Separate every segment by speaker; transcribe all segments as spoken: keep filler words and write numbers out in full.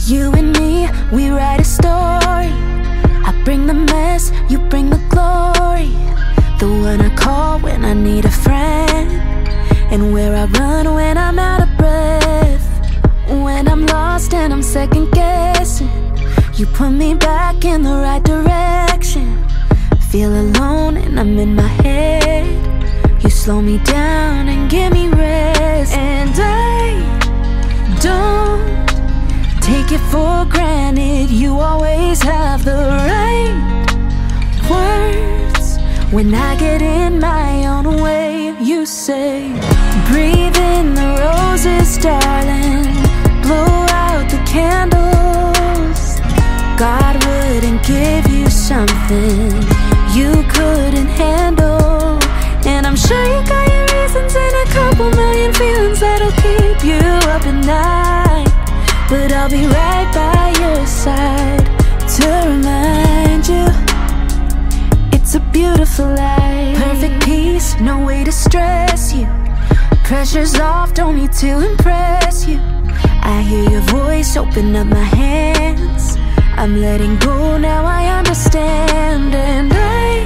Speaker 1: You and me, we write a story. I bring the mess, you bring the glory. The one I call when I need a friend, and where I run when I'm out of breath. When I'm lost and I'm second guessing, you put me back in the right direction. Feel alone and I'm in my head. You slow me down and give me rest. And I don't take it for granted. You always have the right words. When I get in my own way, you say, breathe in the roses, darling. Blow out the candles. God wouldn't give you something you couldn't handle. And I'm sure you got your reasons and a couple million feelings that'll keep you up at night. But I'll be right by your side to remind you it's a beautiful life. Perfect peace, no way to stress you. Pressure's off, don't need to impress you. I hear your voice, open up my hands. I'm letting go, now I understand. And I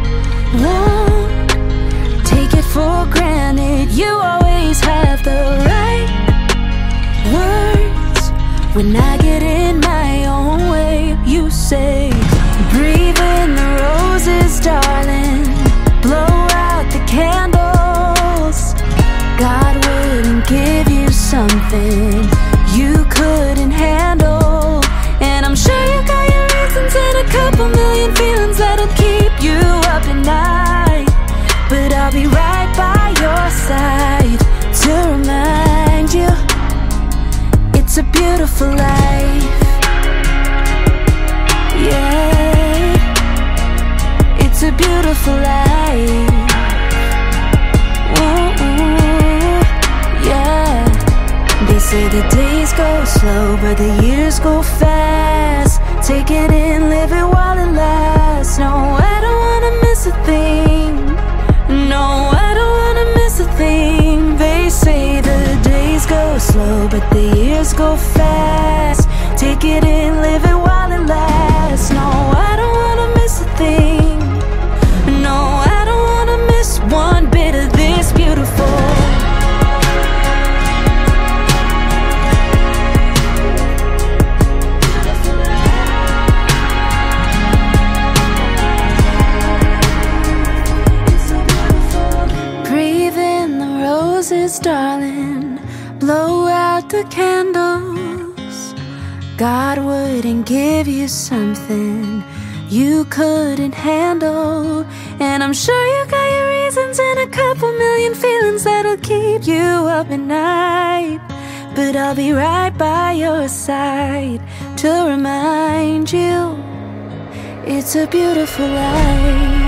Speaker 1: won't take it for granted. You always have the right words. When I get in my own way, you say, breathe in the roses, darling. Blow out the candles. God wouldn't give you something you couldn't handle. And I'm sure you got your reasons and a couple million feelings that'll keep you up at night. But I'll be right by your side to remind you it's a beautiful life. Yeah, it's a beautiful life. Ooh, yeah. They say the days go slow, but the years go fast. Take it in, live it while it lasts. No, I don't wanna miss a thing. No, I don't wanna miss a thing. They say the days go slow, but the years go fast. Take it in, live it while it lasts. No, I don't wanna miss a thing. No, I don't wanna miss one bit of this beautiful. Darling, blow out the candles. God wouldn't give you something you couldn't handle. And I'm sure you got your reasons and a couple million feelings that'll keep you up at night. But I'll be right by your side to remind you it's a beautiful life.